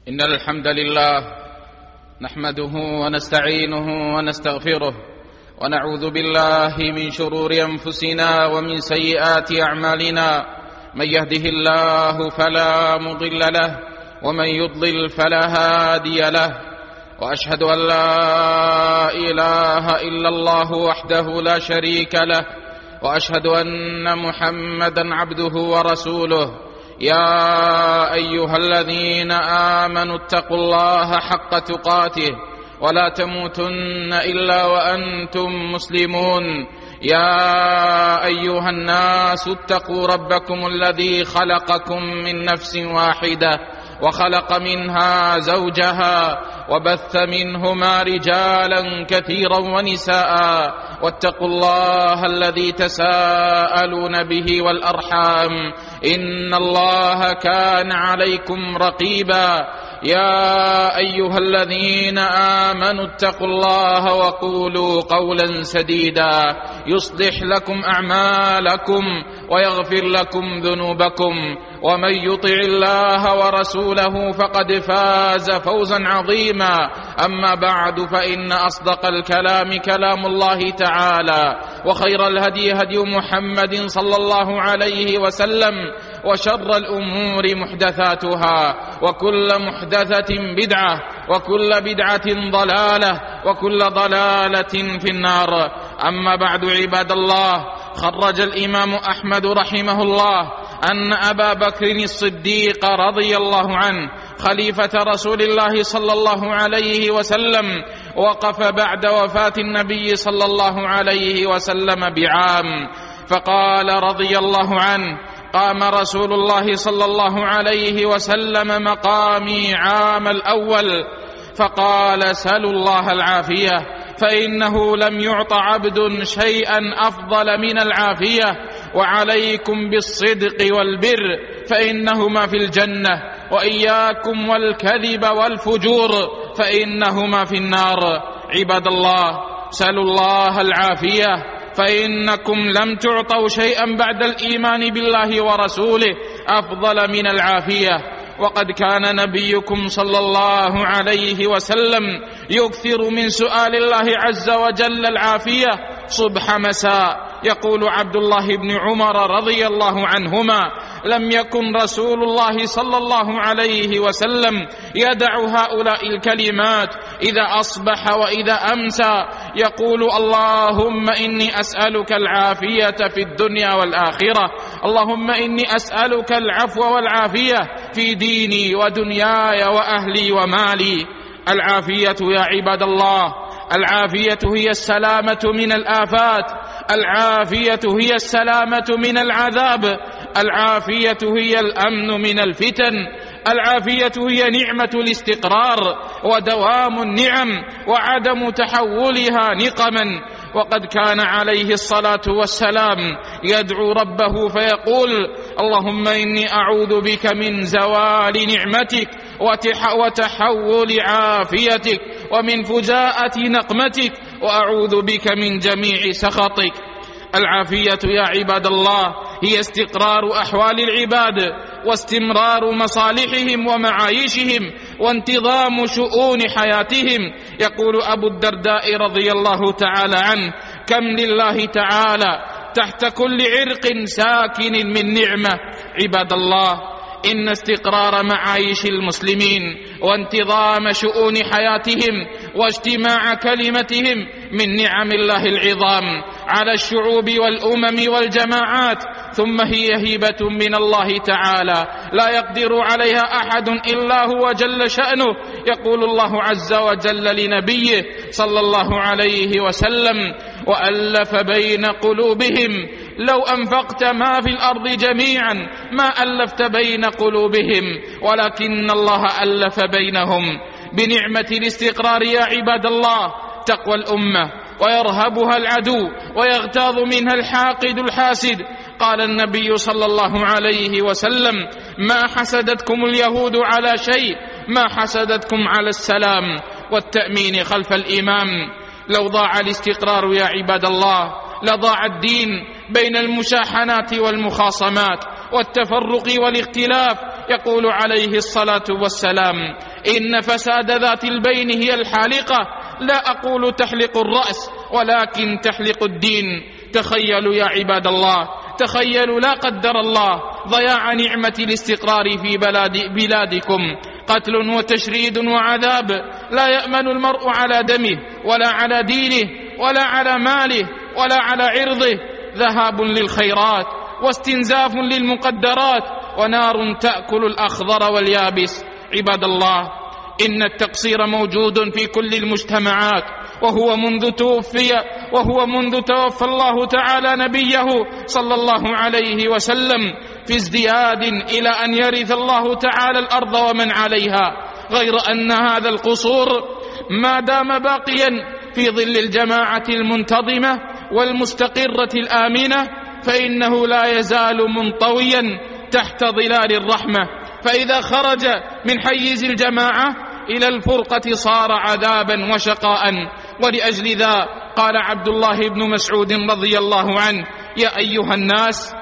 إن الحمد لله نحمده ونستعينه ونستغفره ونعوذ بالله من شرور أنفسنا ومن سيئات أعمالنا. من يهده الله فلا مضل له ومن يضلل فلا هادي له، وأشهد أن لا إله إلا الله وحده لا شريك له، وأشهد أن محمدا عبده ورسوله. يا أيها الذين آمنوا اتقوا الله حق تقاته ولا تموتن إلا وأنتم مسلمون. يا أيها الناس اتقوا ربكم الذي خلقكم من نفس واحدة وخلق منها زوجها وبث منهما رجالا كثيرا ونساء، واتقوا الله الذي تساءلون به والأرحام إن الله كان عليكم رقيبا. يا أيها الذين آمنوا اتقوا الله وقولوا قولا سديدا يصلح لكم أعمالكم ويغفر لكم ذنوبكم، ومن يطع الله ورسوله فقد فاز فوزا عظيما. أما بعد، فإن أصدق الكلام كلام الله تعالى، وخير الهدي هدي محمد صلى الله عليه وسلم، وشر الأمور محدثاتها، وكل محدثة بدعة، وكل بدعة ضلالة، وكل ضلالة في النار. أما بعد، عباد الله، خرج الإمام أحمد رحمه الله أن أبا بكر الصديق رضي الله عنه خليفة رسول الله صلى الله عليه وسلم وقف بعد وفاة النبي صلى الله عليه وسلم بعام، فقال رضي الله عنه: قام رسول الله صلى الله عليه وسلم مقامي عام الأول فقال: سلوا الله العافية، فإنه لم يعط عبد شيئا أفضل من العافية، وعليكم بالصدق والبر فإنهما في الجنة، وإياكم والكذب والفجور فإنهما في النار. عباد الله، سلوا الله العافية، فإنكم لم تعطوا شيئا بعد الإيمان بالله ورسوله أفضل من العافية. وقد كان نبيكم صلى الله عليه وسلم يكثر من سؤال الله عز وجل العافية صبح مساء. يقول عبد الله بن عمر رضي الله عنهما: لم يكن رسول الله صلى الله عليه وسلم يدع هؤلاء الكلمات إذا أصبح وإذا أمسى، يقول: اللهم إني أسألك العافية في الدنيا والآخرة، اللهم إني أسألك العفو والعافية في ديني ودنياي وأهلي ومالي. العافية يا عباد الله، العافية هي السلامة من الآفات، العافية هي السلامة من العذاب، العافية هي الأمن من الفتن، العافية هي نعمة الاستقرار ودوام النعم وعدم تحولها نقما. وقد كان عليه الصلاة والسلام يدعو ربه فيقول: اللهم إني أعوذ بك من زوال نعمتك وتحول عافيتك ومن فجاءة نقمتك، وأعوذ بك من جميع سخطك. العافية يا عباد الله هي استقرار أحوال العباد واستمرار مصالحهم ومعايشهم وانتظام شؤون حياتهم. يقول أبو الدرداء رضي الله تعالى عنه: كم لله تعالى تحت كل عرق ساكن من نعمة. عباد الله، إن استقرار معايش المسلمين وانتظام شؤون حياتهم واجتماع كلمتهم من نعم الله العظام على الشعوب والأمم والجماعات، ثم هي هبة من الله تعالى لا يقدر عليها أحد إلا هو جل شأنه. يقول الله عز وجل لنبيه صلى الله عليه وسلم: وألف بين قلوبهم لو أنفقت ما في الأرض جميعا ما ألفت بين قلوبهم ولكن الله ألف بينهم. بنعمة الاستقرار يا عباد الله تقوى الأمة ويرهبها العدو ويغتاظ منها الحاقد الحاسد. قال النبي صلى الله عليه وسلم: ما حسدتكم اليهود على شيء ما حسدتكم على السلام والتأمين خلف الإمام. لو ضاع الاستقرار يا عباد الله لضاع الدين بين المشاحنات والمخاصمات والتفرق والاختلاف يقول عليه الصلاة والسلام: إن فساد ذات البين هي الحالقة، لا أقول تحلق الرأس ولكن تحلق الدين. تخيلوا يا عباد الله، تخيلوا لا قدر الله ضياع نعمة الاستقرار في بلادكم، قتل وتشريد وعذاب، لا يأمن المرء على دمه ولا على دينه ولا على ماله ولا على عرضه، ذهاب للخيرات واستنزاف للمقدرات ونار تأكل الأخضر واليابس. عباد الله، إن التقصير موجود في كل المجتمعات، وهو منذ توفى الله تعالى نبيه صلى الله عليه وسلم في ازدياد إلى أن يرث الله تعالى الأرض ومن عليها، غير أن هذا القصور ما دام باقيا في ظل الجماعة المنتظمة والمستقرة الآمنة فإنه لا يزال منطويا تحت ظلال الرحمة، فإذا خرج من حيز الجماعة إلى الفرقة صار عذابا وشقاء. ولأجل ذا قال عبد الله بن مسعود رضي الله عنه: يا أيها الناس،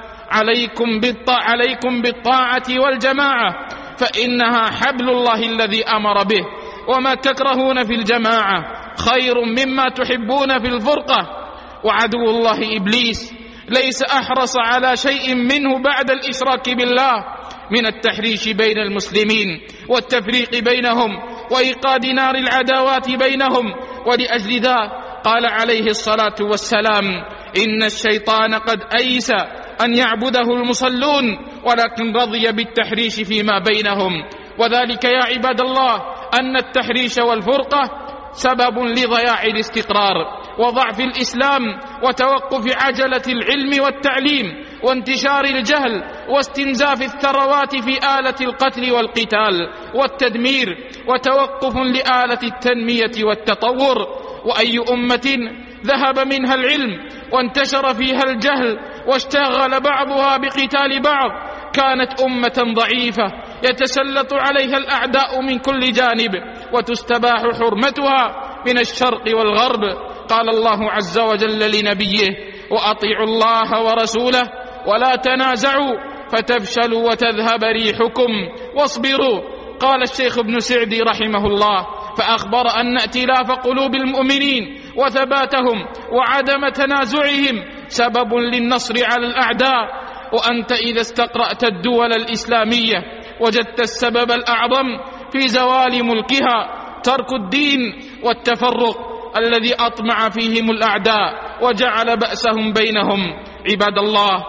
عليكم بالطاعة والجماعة، فإنها حبل الله الذي أمر به، وما تكرهون في الجماعة خير مما تحبون في الفرقة. وعدو الله إبليس ليس أحرص على شيء منه بعد الإشراك بالله من التحريش بين المسلمين والتفريق بينهم وإيقاد نار العداوات بينهم. ولأجل ذا قال عليه الصلاة والسلام: إن الشيطان قد أيس أن يعبده المصلون، ولكن رضي بالتحريش فيما بينهم. وذلك يا عباد الله أن التحريش والفرقة سبب لضياع الاستقرار وضعف الإسلام وتوقف عجلة العلم والتعليم وانتشار الجهل واستنزاف الثروات في آلة القتل والقتال والتدمير، وتوقف لآلة التنمية والتطور. وأي أمة ذهب منها العلم وانتشر فيها الجهل واشتغل بعضها بقتال بعض كانت أمة ضعيفة يتسلط عليها الأعداء من كل جانب وتستباح حرمتها من الشرق والغرب. قال الله عز وجل لنبيه: وأطيعوا الله ورسوله ولا تنازعوا فتفشلوا وتذهب ريحكم واصبروا. قال الشيخ ابن سعدي رحمه الله: فأخبر أن ائتلاف قلوب المؤمنين وثباتهم وعدم تنازعهم سبب للنصر على الأعداء. وأنت إذا استقرأت الدول الإسلامية وجدت السبب الأعظم في زوال ملكها ترك الدين والتفرق الذي أطمع فيهم الأعداء وجعل بأسهم بينهم. عباد الله،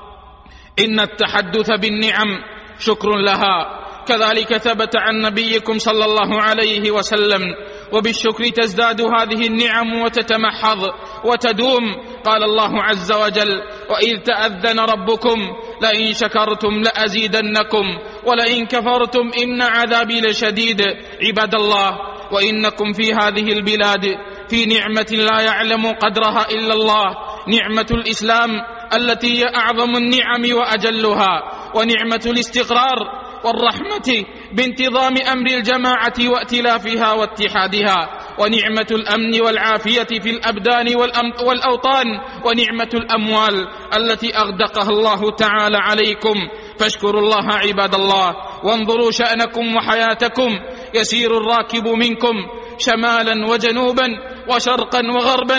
إن التحدث بالنعم شكر لها، كذلك ثبت عن نبيكم صلى الله عليه وسلم: وبالشكر تزداد هذه النعم وتتمحض وتدوم. قال الله عز وجل: وإذ تأذن ربكم لئن شكرتم لأزيدنكم ولئن كفرتم إن عذابي لشديد. عباد الله، وإنكم في هذه البلاد في نعمة لا يعلم قدرها إلا الله، نعمة الإسلام التي هي أعظم النعم وأجلها، ونعمة الاستقرار والرحمة بانتظام أمر الجماعة وائتلافها واتحادها، ونعمة الأمن والعافية في الأبدان والأوطان، ونعمة الأموال التي أغدقها الله تعالى عليكم. فاشكروا الله عباد الله، وانظروا شأنكم وحياتكم، يسير الراكب منكم شمالا وجنوبا وشرقا وغربا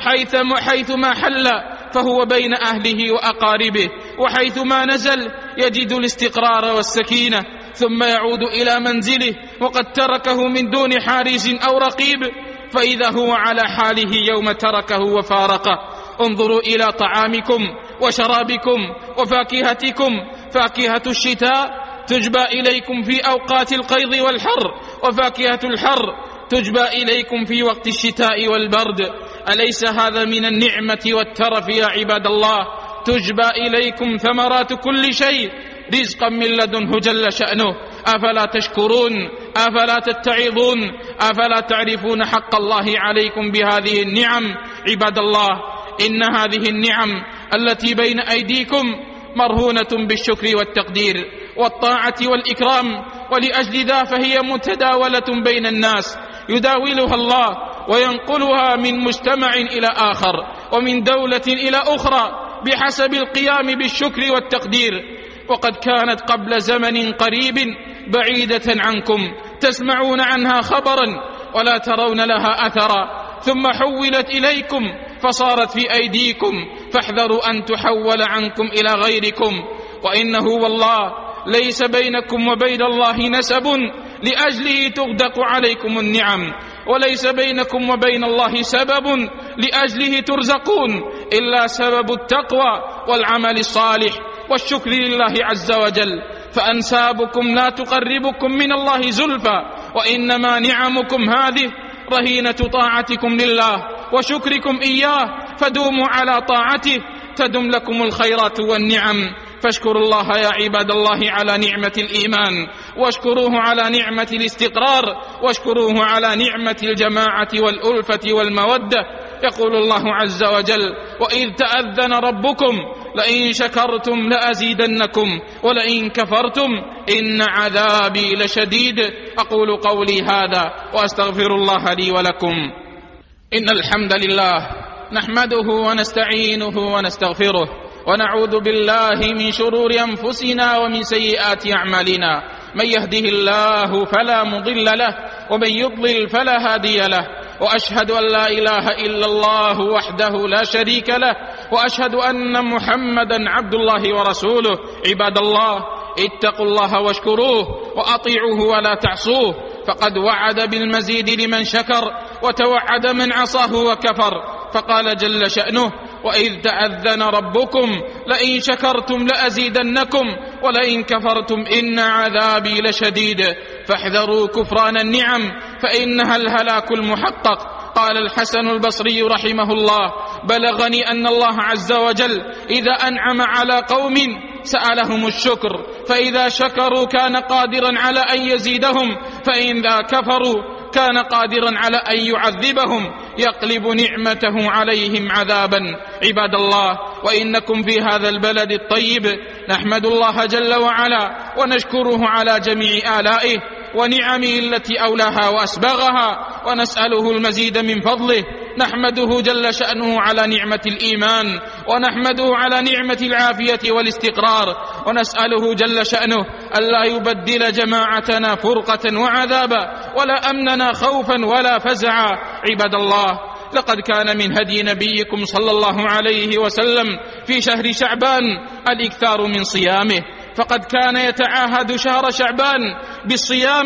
حيثما حل فهو بين أهله وأقاربه، وحيثما نزل يجد الاستقرار والسكينة، ثم يعود إلى منزله وقد تركه من دون حارس أو رقيب، فإذا هو على حاله يوم تركه وفارقه. انظروا إلى طعامكم وشرابكم وفاكهتكم، فاكهة الشتاء تجبى إليكم في أوقات القيض والحر، وفاكهة الحر تجبى إليكم في وقت الشتاء والبرد. أليس هذا من النعمة والترف يا عباد الله؟ تجبى إليكم ثمرات كل شيء رزقا من لدنه جل شأنه. أفلا تشكرون؟ أفلا تتعظون؟ أفلا تعرفون حق الله عليكم بهذه النعم؟ عباد الله، إن هذه النعم التي بين أيديكم مرهونة بالشكر والتقدير والطاعة والإكرام، ولأجل ذا فهي متداولة بين الناس يداولها الله وينقلها من مجتمع إلى آخر ومن دولة إلى أخرى بحسب القيام بالشكر والتقدير. وقد كانت قبل زمن قريب بعيدة عنكم تسمعون عنها خبرا ولا ترون لها أثرا، ثم حولت إليكم فصارت في أيديكم، فاحذروا أن تحول عنكم إلى غيركم. وإنه والله ليس بينكم وبين الله نسب لأجله تغدق عليكم النعم، وليس بينكم وبين الله سبب لأجله ترزقون، إلا سبب التقوى والعمل الصالح والشكر لله عز وجل. فأنسابكم لا تقربكم من الله زلفى، وإنما نعمكم هذه رهينة طاعتكم لله وشكركم إياه، فدوموا على طاعته تدم لكم الخيرات والنعم. فاشكروا الله يا عباد الله على نعمة الإيمان، واشكروه على نعمة الاستقرار، واشكروه على نعمة الجماعة والألفة والمودة. يقول الله عز وجل: وإذ تأذن ربكم لئن شكرتم لأزيدنكم ولئن كفرتم إن عذابي لشديد. أقول قولي هذا وأستغفر الله لي ولكم. إن الحمد لله نحمده ونستعينه ونستغفره، ونعوذ بالله من شرور أنفسنا ومن سيئات أعمالنا. من يهده الله فلا مضل له، ومن يضلل فلا هادي له. وأشهد أن لا إله إلا الله وحده لا شريك له، وأشهد أن محمدا عبد الله ورسوله. عباد الله، اتقوا الله واشكروه وأطيعوه ولا تعصوه، فقد وعد بالمزيد لمن شكر، وتوعد من عصاه وكفر. فقال جل شأنه: وإذ تأذن ربكم لئن شكرتم لأزيدنكم ولئن كفرتم إن عذابي لشديد. فاحذروا كفران النعم فإنها الهلاك المحقق. قال الحسن البصري رحمه الله: بلغني أن الله عز وجل إذا أنعم على قوم سألهم الشكر، فإذا شكروا كان قادرا على أن يزيدهم، فإذا كفروا كان قادرا على أن يعذبهم، يقلب نعمته عليهم عذابا. عباد الله، وإنكم في هذا البلد الطيب نحمد الله جل وعلا ونشكره على جميع آلائه ونعمه التي أولاها وأسبغها، ونسأله المزيد من فضله. نحمده جل شأنه على نعمة الإيمان، ونحمده على نعمة العافية والاستقرار، ونسأله جل شأنه ألا يبدل جماعتنا فرقة وعذابا، ولا أمننا خوفا ولا فزعا. عباد الله، لقد كان من هدي نبيكم صلى الله عليه وسلم في شهر شعبان الإكثار من صيامه، فقد كان يتعاهد شهر شعبان بالصيام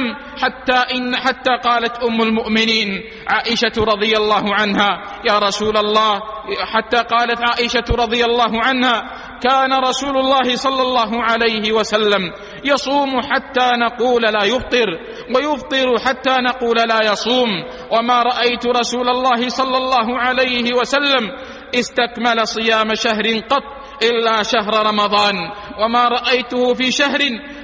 حتى قالت أم المؤمنين عائشة رضي الله عنها: يا رسول الله، حتى قالت عائشة رضي الله عنها: كان رسول الله صلى الله عليه وسلم يصوم حتى نقول لا يفطر، ويفطر حتى نقول لا يصوم، وما رأيت رسول الله صلى الله عليه وسلم استكمل صيام شهر قط إلا شهر رمضان، وما رأيته في شهر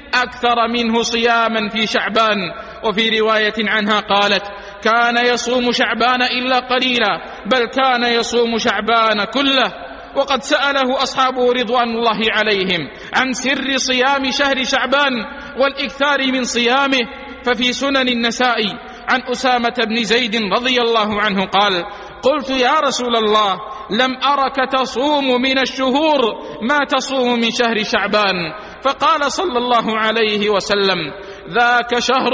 أكثر منه صياما في شعبان. وفي رواية عنها قالت: كان يصوم شعبان إلا قليلا، بل كان يصوم شعبان كله. وقد سأله أصحابه رضوان الله عليهم عن سر صيام شهر شعبان والإكثار من صيامه، ففي سنن النسائي عن أسامة بن زيد رضي الله عنه قال: قلت يا رسول الله، لم أرك تصوم من الشهور ما تصوم من شهر شعبان، فقال صلى الله عليه وسلم: ذاك شهر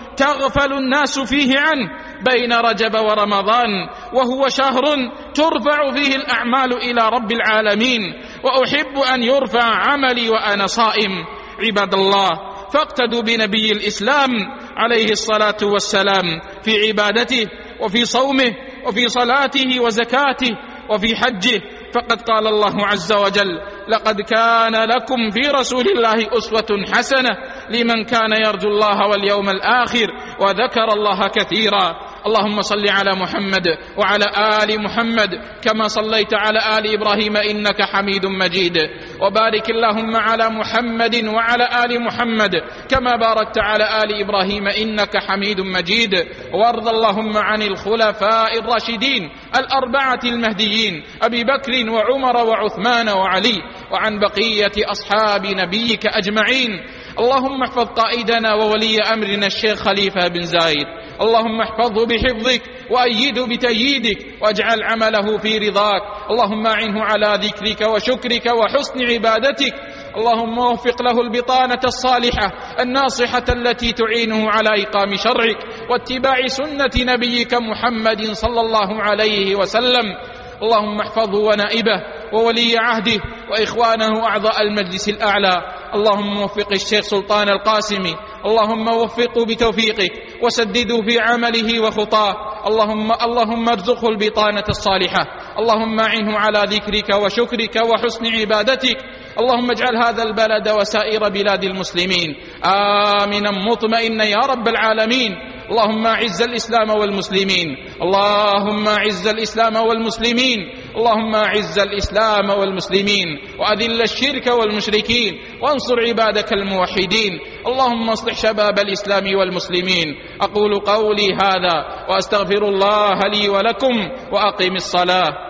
تغفل الناس فيه عنه بين رجب ورمضان، وهو شهر ترفع فيه الأعمال إلى رب العالمين، وأحب أن يرفع عملي وأنا صائم. عباد الله، فاقتدوا بنبي الإسلام عليه الصلاة والسلام في عبادته وفي صومه وفي صلاته وزكاته وفي حجه، فقد قال الله عز وجل: لقد كان لكم في رسول الله أسوة حسنة لمن كان يرجو الله واليوم الآخر وذكر الله كثيرا. اللهم صل على محمد وعلى آل محمد كما صليت على آل إبراهيم إنك حميد مجيد، وبارك اللهم على محمد وعلى آل محمد كما باركت على آل إبراهيم إنك حميد مجيد. وارض اللهم عن الخلفاء الراشدين الأربعة المهديين أبي بكر وعمر وعثمان وعلي، وعن بقية أصحاب نبيك أجمعين. اللهم احفظ قائدنا وولي أمرنا الشيخ خليفة بن زايد، اللهم احفظه بحفظك وأيده بتأييدك، واجعل عمله في رضاك. اللهم أعنه على ذكرك وشكرك وحسن عبادتك. اللهم وفق له البطانة الصالحة الناصحة التي تعينه على إقام شرعك واتباع سنة نبيك محمد صلى الله عليه وسلم. اللهم احفظه ونائبه وولي عهده وإخوانه أعضاء المجلس الأعلى. اللهم وفق الشيخ سلطان القاسمي، اللهم وفقه بتوفيقك وسدده في عمله وخطاه. اللهم ارزقه البطانة الصالحة. اللهم أعنه على ذكرك وشكرك وحسن عبادتك. اللهم اجعل هذا البلد وسائر بلاد المسلمين آمنا مطمئنا يا رب العالمين. اللهم أعز الإسلام والمسلمين، اللهم أعز الإسلام والمسلمين، اللهم أعز الإسلام والمسلمين وأذل الشرك والمشركين وانصر عبادك الموحدين. اللهم اصلح شباب الإسلام والمسلمين. أقول قولي هذا وأستغفر الله لي ولكم وأقم الصلاة.